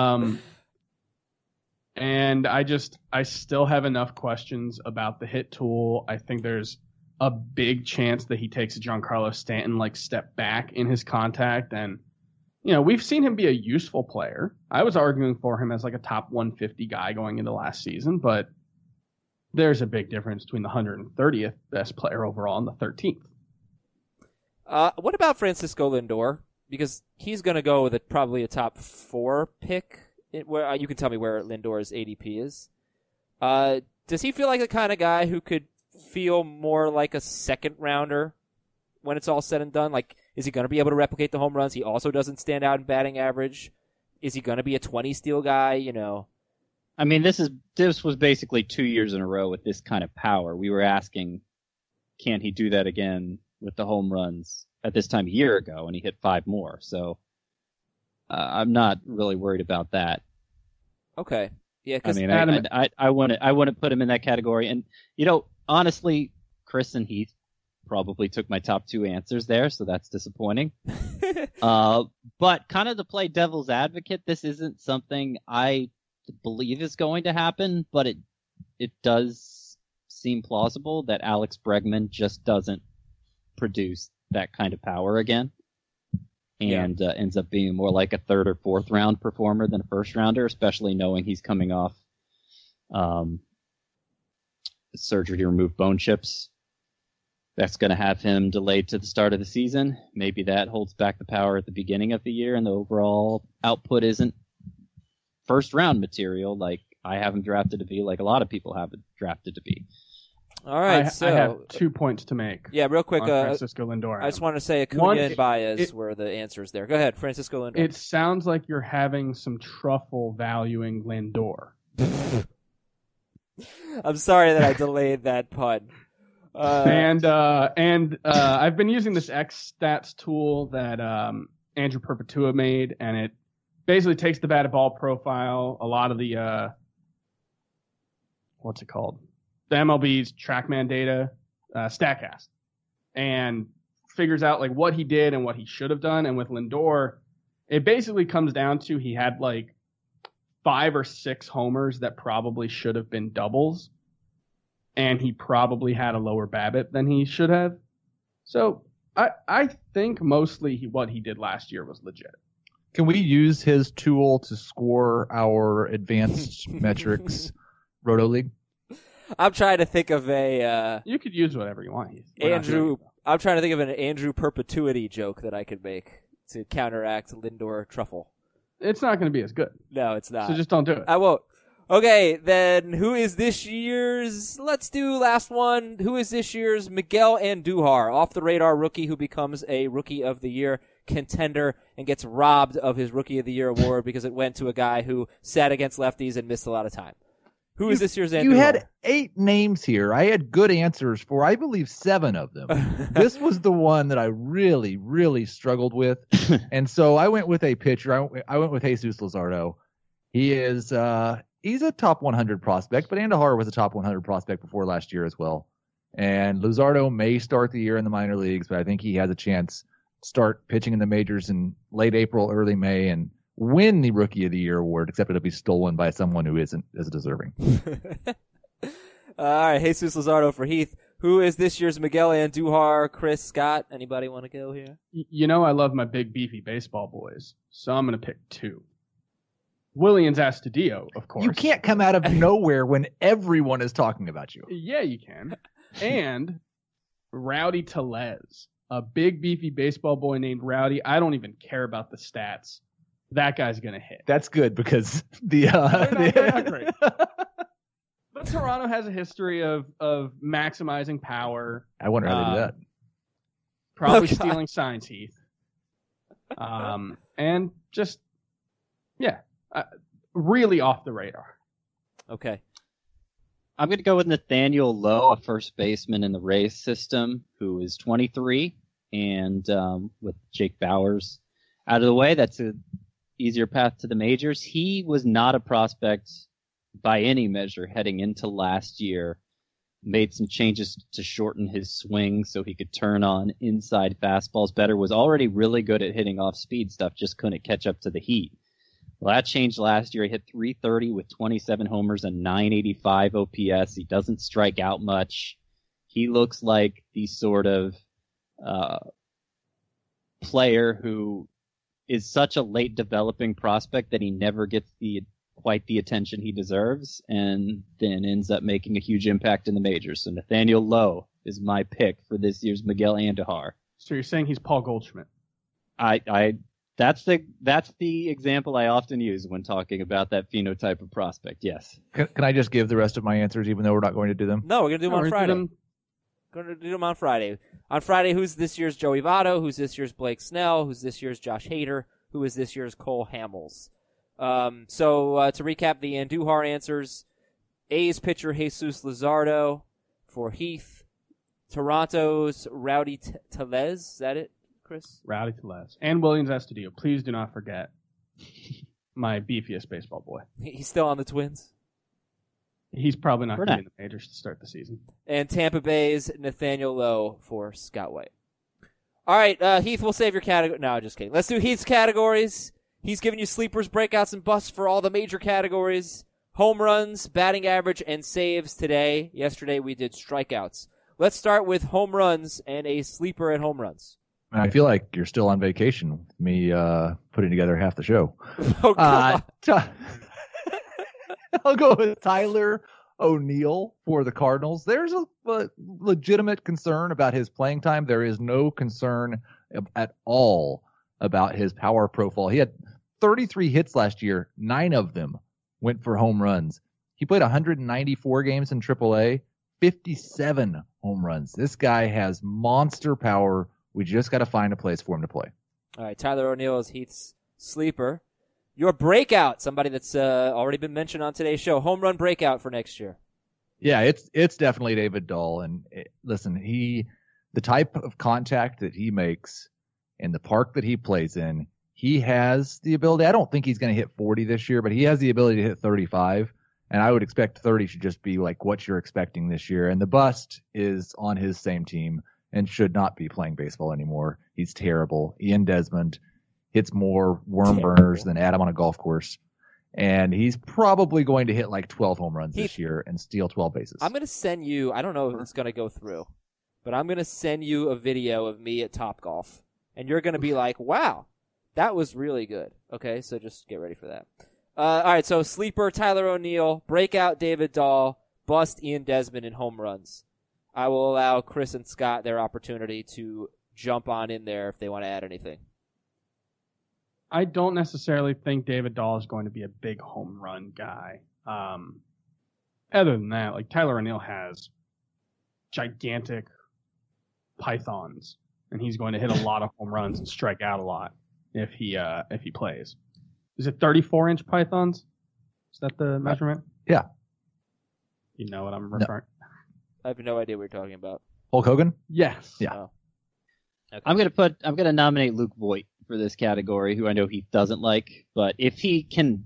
And I still have enough questions about the hit tool. I think there's a big chance that he takes a Giancarlo Stanton step back in his contact. And, we've seen him be a useful player. I was arguing for him as a top 150 guy going into last season, but there's a big difference between the 130th best player overall and the 13th. What about Francisco Lindor? Because he's going to go with probably a top 4 pick. Where you can tell me where Lindor's ADP is. Does he feel like the kind of guy who could feel more like a second rounder when it's all said and done? Is he going to be able to replicate the home runs? He also doesn't stand out in batting average. Is he going to be a 20 steal guy? I mean, this was basically 2 years in a row with this kind of power. We were asking, can he do that again with the home runs at this time a year ago, and he hit 5 more. So I'm not really worried about that. Okay. Yeah, because I wouldn't put him in that category. And, honestly, Chris and Heath probably took my top 2 answers there, so that's disappointing. But kind of to play devil's advocate, this isn't something I believe is going to happen, but it does seem plausible that Alex Bregman just doesn't produce that kind of power again. And ends up being more like a 3rd or 4th round performer than a first rounder, especially knowing he's coming off surgery to remove bone chips. That's going to have him delayed to the start of the season. Maybe that holds back the power at the beginning of the year, and the overall output isn't first round material like I have him drafted to be, like a lot of people have it drafted to be. All right, I have 2 points to make. Yeah, real quick. Francisco Lindor. I just want to say Acuna and Baez were the answers there. Go ahead, Francisco Lindor. It sounds like you're having some truffle valuing Lindor. I'm sorry that I delayed that pun. And I've been using this X-Stats tool that Andrew Perpetua made, and it basically takes the batted ball profile, a lot of the what's it called? The MLB's TrackMan data, StatCast, and figures out what he did and what he should have done. And with Lindor, it basically comes down to he had 5 or 6 homers that probably should have been doubles, and he probably had a lower BABIP than he should have. So I think mostly what he did last year was legit. Can we use his tool to score our advanced metrics Roto League? I'm trying to think of a... you could use whatever you want. I'm trying to think of an Andrew Perpetuity joke that I could make to counteract Lindor Truffle. it's not going to be as good. No, it's not. So just don't do it. I won't. Okay, then who is this year's? Let's do last one. Who is this year's Miguel Andujar, off the radar rookie who becomes a Rookie of the Year contender and gets robbed of his Rookie of the Year award because it went to a guy who sat against lefties and missed a lot of time. Who is this year's Andujar? You had 8 names here. I had good answers for, I believe, 7 of them. This was the one that I really, really struggled with. And so I went with a pitcher. I went with Jesus Luzardo. He is he's a top 100 prospect, but Andujar was a top 100 prospect before last year as well. And Luzardo may start the year in the minor leagues, but I think he has a chance to start pitching in the majors in late April, early May, and win the Rookie of the Year award, except it'll be stolen by someone who isn't as deserving. All right, Jesus Luzardo for Heath. Who is this year's Miguel Andujar? Chris, Scott, anybody want to go here? You know I love my big, beefy baseball boys, so I'm going to pick 2. Willians Astudillo, of course. You can't come out of nowhere when everyone is talking about you. Yeah, you can. And Rowdy Tellez, a big, beefy baseball boy named Rowdy. I don't even care about the stats. That guy's going to hit. That's good because they're not great. But Toronto has a history of maximizing power. I wonder how they do that. Probably stealing signs, Heath. And just, really off the radar. Okay. I'm going to go with Nathaniel Lowe, a first baseman in the Rays system, who is 23, and with Jake Bauers out of the way, that's an easier path to the majors. He was not a prospect by any measure heading into last year. Made some changes to shorten his swing so he could turn on inside fastballs better. Was already really good at hitting off-speed stuff, just couldn't catch up to the heat. Well, that changed last year. He hit .330 with 27 homers and .985 OPS. He doesn't strike out much. He looks like the sort of player who is such a late developing prospect that he never gets quite the attention he deserves, and then ends up making a huge impact in the majors. So Nathaniel Lowe is my pick for this year's Miguel Andujar. So you're saying he's Paul Goldschmidt? That's the example I often use when talking about that phenotype of prospect. Yes. Can I just give the rest of my answers, even though we're not going to do them? No, we're going to do them on Friday. Going to do them on Friday. On Friday, who's this year's Joey Votto? Who's this year's Blake Snell? Who's this year's Josh Hader? Who is this year's Cole Hamels? So to recap the Andujar answers, A's pitcher Jesus Luzardo for Heath. Toronto's Rowdy Tellez. Is that it, Chris? Rowdy Tellez. And Willians Astudillo. Please do not forget my beefiest baseball boy. He's still on the Twins. He's probably not going to be in the majors to start the season. And Tampa Bay's Nathaniel Lowe for Scott White. All right, Heath, we'll save your category. No, just kidding. Let's do Heath's categories. He's giving you sleepers, breakouts, and busts for all the major categories. Home runs, batting average, and saves today. Yesterday we did strikeouts. Let's start with home runs and a sleeper at home runs. I feel like you're still on vacation with me putting together half the show. Oh, God. I'll go with Tyler O'Neill for the Cardinals. There's a legitimate concern about his playing time. There is no concern at all about his power profile. He had 33 hits last year. 9 of them went for home runs. He played 194 games in AAA, 57 home runs. This guy has monster power. We just got to find a place for him to play. All right, Tyler O'Neill is Heath's sleeper. Your breakout, somebody that's already been mentioned on today's show, home run breakout for next year. Yeah, it's definitely David Dahl. And listen, the type of contact that he makes in the park that he plays in, he has the ability. I don't think he's going to hit 40 this year, but he has the ability to hit 35. And I would expect 30 should just be like what you're expecting this year. And the bust is on his same team and should not be playing baseball anymore. He's terrible. Ian Desmond hits more worm burners than Adam on a golf course. And he's probably going to hit like 12 home runs this year and steal 12 bases. I'm going to send you, I don't know if it's going to go through, but I'm going to send you a video of me at Topgolf. And you're going to be like, wow, that was really good. Okay, so just get ready for that. All right, so sleeper, Tyler O'Neill, breakout, David Dahl, bust, Ian Desmond, and home runs. I will allow Chris and Scott their opportunity to jump on in there if they want to add anything. I don't necessarily think David Dahl is going to be a big home run guy. Other than that, like Tyler O'Neill has gigantic pythons, and he's going to hit a lot of home runs and strike out a lot if he plays. Is it 34-inch pythons? Is that the measurement? Yeah. You know what I'm referring? I have no idea what you're talking about. Hulk Hogan? Yes. Yeah. Oh. Okay. I'm gonna nominate Luke Voigt for this category, who I know he doesn't like, but if he can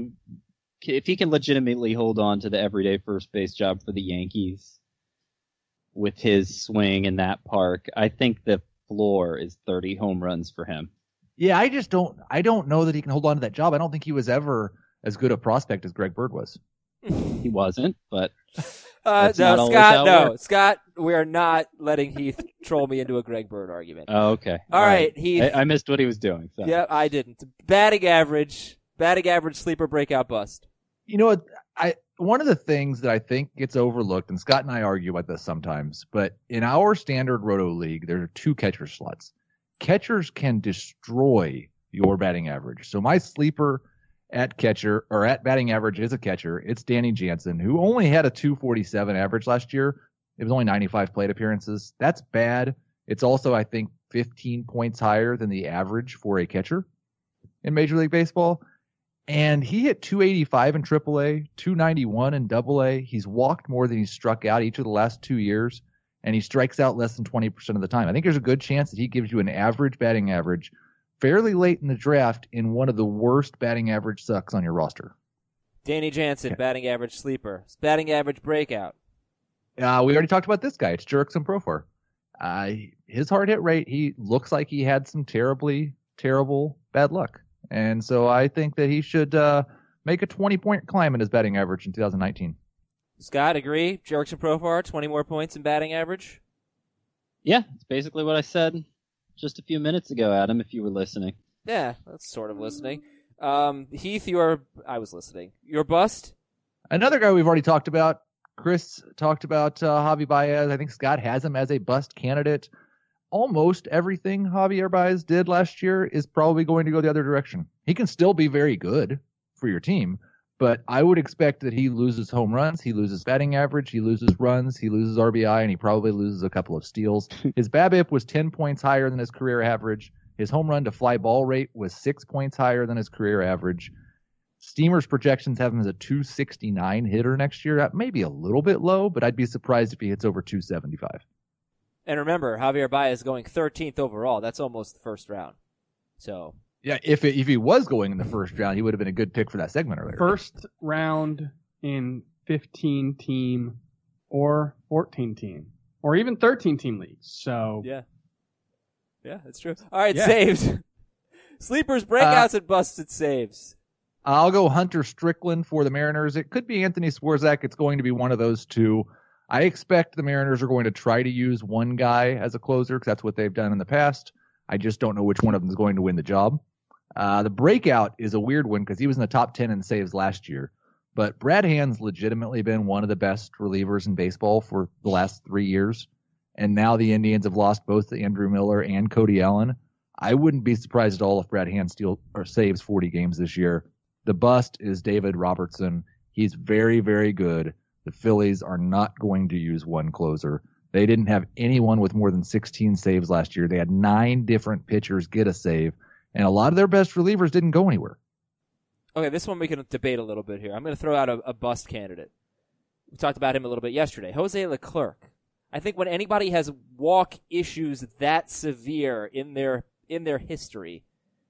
legitimately hold on to the everyday first base job for the Yankees with his swing in that park, I think the floor is 30 home runs for him. Yeah, I don't know that he can hold on to that job. I don't think he was ever as good a prospect as Greg Bird was. He wasn't, but No, not Scott, no. Scott, we are not letting Heath troll me into a Greg Bird argument. Oh, okay. All right, Heath. I missed what he was doing. So. Yeah, I didn't. Batting average, sleeper, breakout, bust. You know what? One of the things that I think gets overlooked, and Scott and I argue about this sometimes, but in our standard Roto League, there are 2 catcher slots. Catchers can destroy your batting average. So my sleeper at catcher or at batting average is a catcher. It's Danny Jansen, who only had a 247 average last year. It was only 95 plate appearances. That's bad. It's also, I think, 15 points higher than the average for a catcher in Major League Baseball. And he hit 285 in AAA, 291 in AA. He's walked more than he's struck out each of the last 2 years, and he strikes out less than 20% of the time. I think there's a good chance that he gives you an average batting average fairly late in the draft in one of the worst batting average sucks on your roster. Danny Jansen, batting average sleeper. Batting average breakout. We already talked about this guy. It's Jurickson Profar. His hard hit rate, he looks like he had some terrible bad luck. And so I think that he should make a 20-point climb in his batting average in 2019. Scott, agree? Jurickson Profar, 20 more points in batting average? Yeah, it's basically what I said just a few minutes ago, Adam, if you were listening. Yeah, that's sort of listening. Heath, I was listening. Your bust? Another guy we've already talked about. Chris talked about Javi Baez. I think Scott has him as a bust candidate. Almost everything Javier Baez did last year is probably going to go the other direction. He can still be very good for your team, but I would expect that he loses home runs, he loses batting average, he loses runs, he loses RBI, and he probably loses a couple of steals. His BABIP was 10 points higher than his career average. His home run to fly ball rate was 6 points higher than his career average. Steamer's projections have him as a 269 hitter next year. That may be a little bit low, but I'd be surprised if he hits over 275. And remember, Javier Baez going 13th overall. That's almost the first round. So yeah, if he was going in the first round, he would have been a good pick for that segment earlier. First round in 15-team or 14-team or even 13-team leagues. So yeah, that's true. All right, saves. Sleepers, breakouts, and busted saves. I'll go Hunter Strickland for the Mariners. It could be Anthony Swarzak. It's going to be one of those two. I expect the Mariners are going to try to use one guy as a closer because that's what they've done in the past. I just don't know which one of them is going to win the job. The breakout is a weird one because he was in the top 10 in saves last year. But Brad Hand's legitimately been one of the best relievers in baseball for the last 3 years. And now the Indians have lost both Andrew Miller and Cody Allen. I wouldn't be surprised at all if Brad Hand saves 40 games this year. The bust is David Robertson. He's very, very good. The Phillies are not going to use one closer. They didn't have anyone with more than 16 saves last year. They had 9 different pitchers get a save, and a lot of their best relievers didn't go anywhere. Okay, this one we can debate a little bit here. I'm going to throw out a bust candidate. We talked about him a little bit yesterday. Jose Leclerc. I think when anybody has walk issues that severe in their history,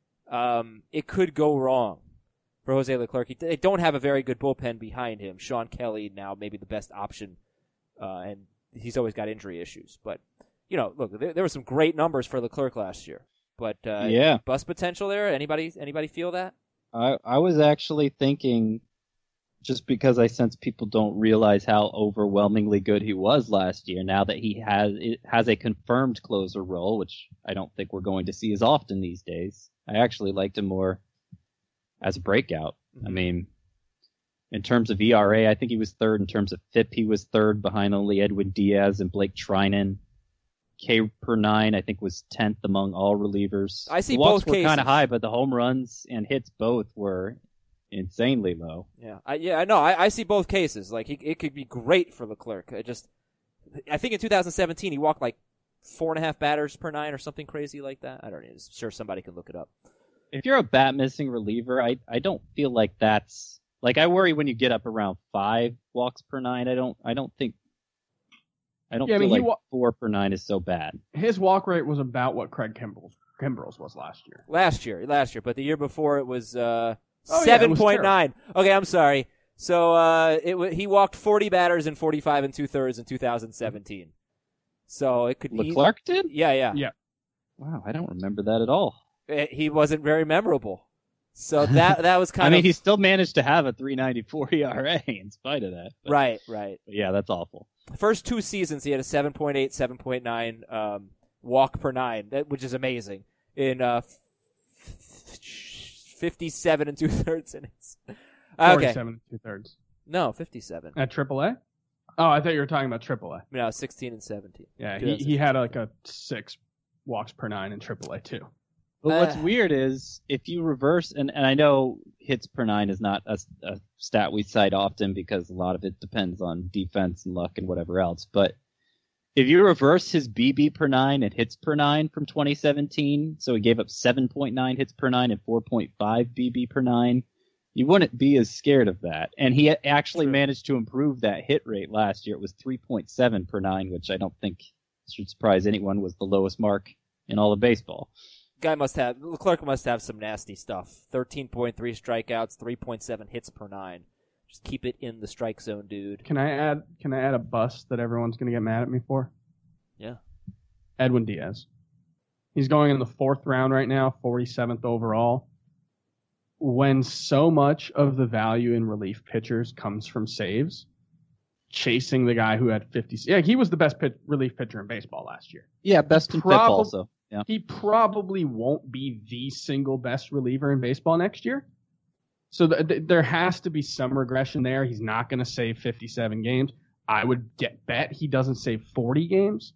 it could go wrong for Jose Leclerc. They don't have a very good bullpen behind him. Sean Kelly now maybe the best option, and he's always got injury issues. But, look, there were some great numbers for Leclerc last year. But bust potential there? Anybody feel that? I was actually thinking, just because I sense people don't realize how overwhelmingly good he was last year, now that he has a confirmed closer role, which I don't think we're going to see as often these days. I actually liked him more as a breakout. I mean, in terms of ERA, I think he was third. In terms of FIP, he was third behind only Edwin Diaz and Blake Trinan. K per 9, I think, was 10th among all relievers. I see the walks both were kind cases. of high, but the home runs and hits both were insanely low. Yeah, I know. I see both cases. Like it could be great for Leclerc. I think in 2017 he walked like 4.5 batters per 9 or something crazy like that. I don't know. I'm sure somebody can look it up. If you're a bat missing reliever, I don't feel like that's like, I worry when you get up around 5 walks per 9. I don't feel like 4 per 9 is so bad. His walk rate was about what Craig Kimbrel's was last year. Last year, but the year before it was 7.9. Okay, I'm sorry. So he walked 40 batters in 45 2/3 in 2017. So it could Leclerc did? Yeah. Wow, I don't remember that at all. He wasn't very memorable. So that was kind of. I mean, he still managed to have a 3.94 ERA in spite of that. But, right. But yeah, that's awful. First 2 seasons, he had a 7.8, 7.9 walk per 9, which is amazing. In 57 2/3 innings. 47 2/3. No, 57. At AAA? Oh, I thought you were talking about AAA. No, 16 and 17. Yeah, he had like a 6 walks per 9 in AAA too. But what's weird is if you reverse, and I know hits per 9 is not a stat we cite often because a lot of it depends on defense and luck and whatever else. But if you reverse his BB per 9 and hits per 9 from 2017, so he gave up 7.9 hits per 9 and 4.5 BB per 9, you wouldn't be as scared of that. And he actually managed to improve that hit rate last year. It was 3.7 per 9, which I don't think should surprise anyone, was the lowest mark in all of baseball. Leclerc must have some nasty stuff. 13.3 strikeouts, 3.7 hits per 9. Just keep it in the strike zone, dude. Can I add a bust that everyone's going to get mad at me for? Yeah. Edwin Diaz. He's going in the 4th round right now, 47th overall. When so much of the value in relief pitchers comes from saves, chasing the guy who had 50. Yeah, he was the best relief pitcher in baseball last year. Yeah, best in FIP also. Yeah. He probably won't be the single best reliever in baseball next year. So there has to be some regression there. He's not going to save 57 games. I would bet he doesn't save 40 games.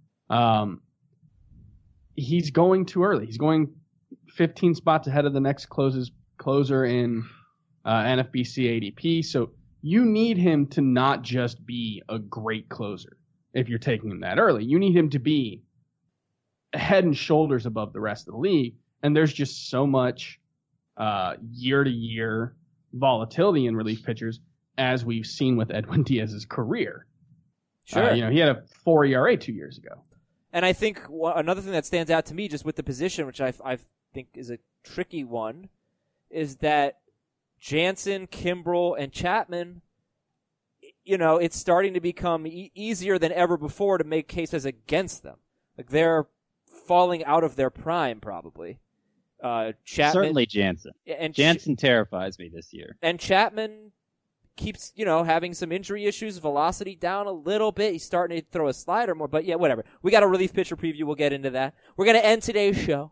He's going too early. He's going 15 spots ahead of the next closer in NFBC ADP. So you need him to not just be a great closer if you're taking him that early. You need him to be head and shoulders above the rest of the league. And there's just so much year-to-year volatility in relief pitchers, as we've seen with Edwin Diaz's career. Sure. He had a 4 ERA 2 years ago. And I think another thing that stands out to me just with the position, which I think is a tricky one, is that Jansen, Kimbrel, and Chapman, it's starting to become easier than ever before to make cases against them. Like, they're falling out of their prime, probably. Chapman, certainly Jansen. And Jansen terrifies me this year. And Chapman keeps, having some injury issues, velocity down a little bit. He's starting to throw a slider more, but yeah, whatever. We got a relief pitcher preview. We'll get into that. We're going to end today's show.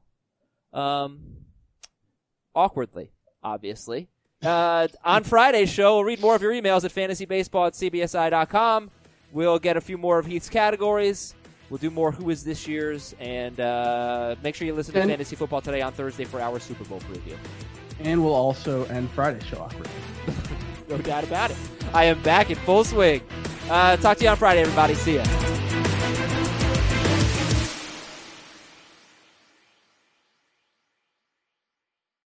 Awkwardly, obviously. On Friday's show, we'll read more of your emails at fantasybaseball@cbsi.com. We'll get a few more of Heath's categories. We'll do more Who Is This Year's, and make sure you listen to Fantasy Football Today on Thursday for our Super Bowl preview. And we'll also end Friday's show awkwardly. No doubt about it. I am back in full swing. Talk to you on Friday, everybody. See ya.